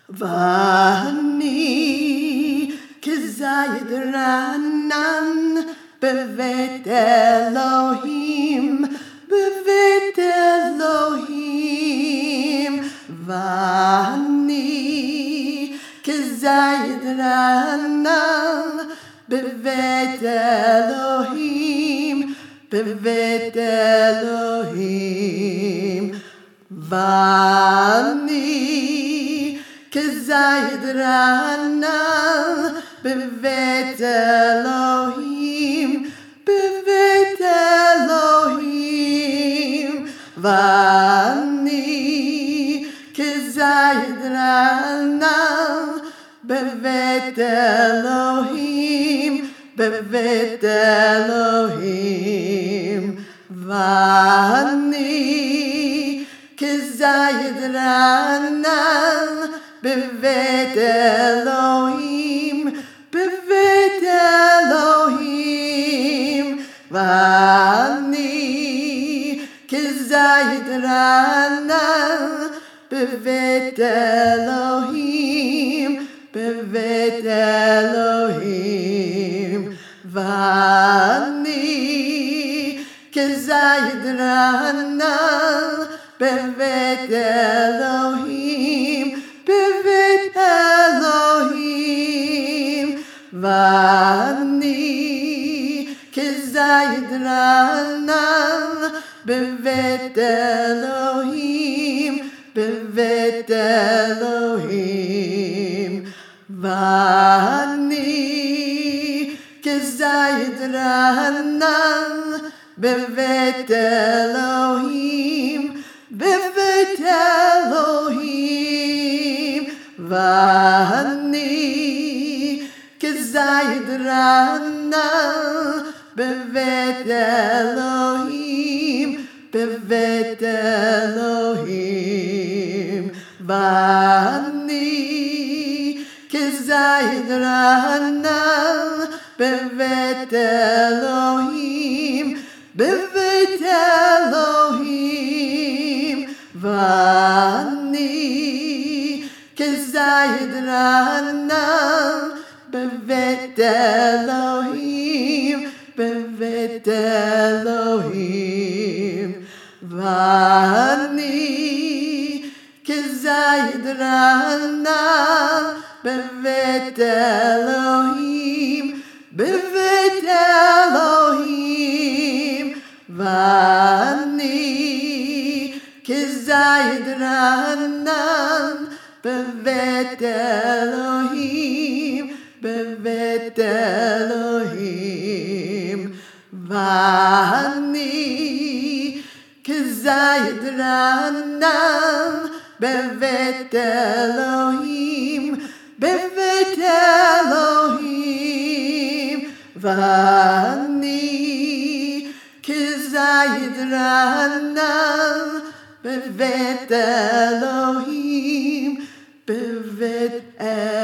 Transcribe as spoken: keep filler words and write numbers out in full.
ואני כזית רענן בבית אלוהים, בבית אלוהים. ואני כזית רענן בבית אלוהים, בבית אלוהים. ואני כזית רענן בבית אלוהים, בבית אלוהים. ואני כזית רענן בבית אלוהים, בבית אלוהים. ואני כזית רענן בבית אלוהים, בבית אלוהים. ואני כזית רענן בבית אלוהים, בבית אלוהים. ואני כזית רענן בבית אלוהים, בבית אלוהים. ואני כזית רענן בבית אלוהים, בבית אלוהים. ואני כזית רענן בבית אלוהים, בבית אלוהים. ואני כזית רענן בבית אלוהים, בבית אלוהים. ואני כזית רענן בבית אלוהים, בבית אלוהים. ואני כזית רענן בבית אלוהים, בבית אלוהים. ואני כזית רענן בבית אלוהים, בבית אלוהים. ואני כזית רענן בבית אלוהים, בבית אלוהים. ואני כזית רענן בבית אלוהים, בבית אלוהים. ואני כזית רענן בבית אלוהים, בבית אלוהים.